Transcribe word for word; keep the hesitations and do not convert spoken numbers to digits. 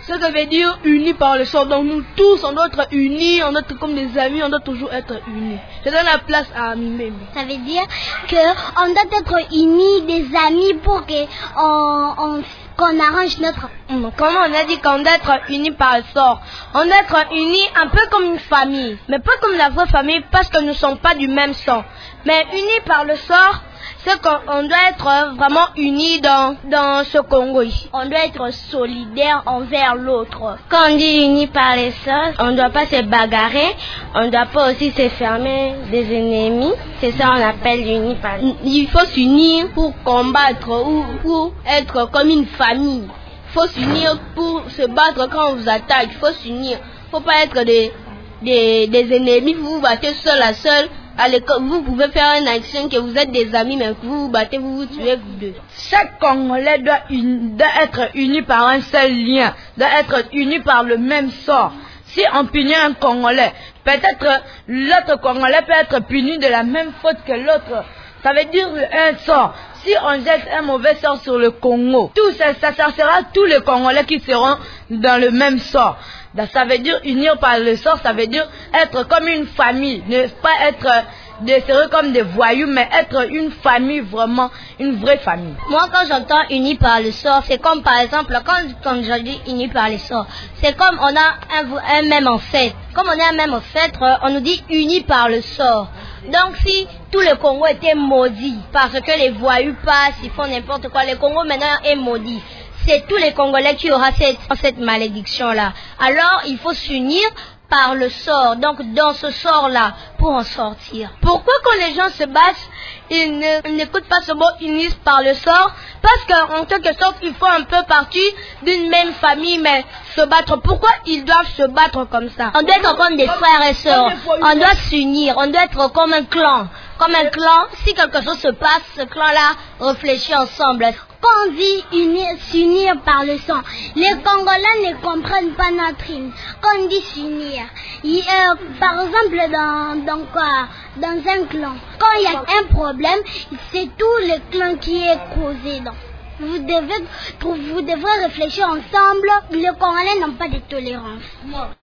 Ce que veut dire unis par le sang. Donc nous tous, on doit être unis, on doit être comme des amis, on doit toujours être unis. Je donne la place à Mimé. Ça veut dire qu'on doit être unis, des amis, pour que on, on, qu'on arrange notre... Comment on a dit qu'on doit être unis par le sort? On doit être unis un peu comme une famille, mais pas comme la vraie famille parce que nous ne sommes pas du même sang. Mais unis par le sort, c'est qu'on doit être vraiment unis dans, dans ce Congo ici. On doit être solidaire envers l'autre. Quand on dit unis par les sorts, on ne doit pas se bagarrer, on ne doit pas aussi se fermer des ennemis. C'est ça on appelle unis par les sorts. Il faut s'unir pour combattre ou pour être comme une famille. Il faut s'unir pour se battre quand on vous attaque. Il faut s'unir. Il ne faut pas être des, des, des ennemis. Vous vous battez seul à seul. À l'école, vous pouvez faire une action que vous êtes des amis, mais que vous vous battez, vous vous tuez vous deux. Chaque Congolais doit, une, doit être uni par un seul lien, doit être uni par le même sort. Si on punit un Congolais, peut-être l'autre Congolais peut être puni de la même faute que l'autre. Ça veut dire un sort. Si on jette un mauvais sort sur le Congo, tout ça, ça, ça sera tous les Congolais qui seront dans le même sort. Ça veut dire unir par le sort, ça veut dire être comme une famille, ne pas être des sérieux comme des voyous, mais être une famille, vraiment une vraie famille. Moi, quand j'entends unis par le sort, c'est comme par exemple, quand, quand je dis unis par le sort, c'est comme on a un, un même ancêtre. Comme on a un même ancêtre, on nous dit unis par le sort. Donc si tout le Congo était maudit parce que les voyous passent, ils font n'importe quoi, le Congo maintenant est maudit. C'est tous les Congolais qui auront cette, cette malédiction-là. Alors, il faut s'unir par le sort. Donc, dans ce sort-là, pour en sortir. Pourquoi quand les gens se battent, ils n'écoutent pas ce mot unis par le sort? Parce qu'en quelque sorte, ils font un peu partie d'une même famille, mais se battre. Pourquoi ils doivent se battre comme ça? On doit être comme des frères et sœurs. On doit s'unir. On doit être comme un clan. Comme un clan, si quelque chose se passe, ce clan-là réfléchit ensemble. Quand on dit unir, s'unir par le sang, les Congolais ne comprennent pas notre hymne. Quand on dit s'unir, euh, par exemple dans, dans quoi, dans un clan, quand il y a un problème, c'est tout le clan qui est causé. Donc, vous devez, vous devrez réfléchir ensemble. Les Congolais n'ont pas de tolérance.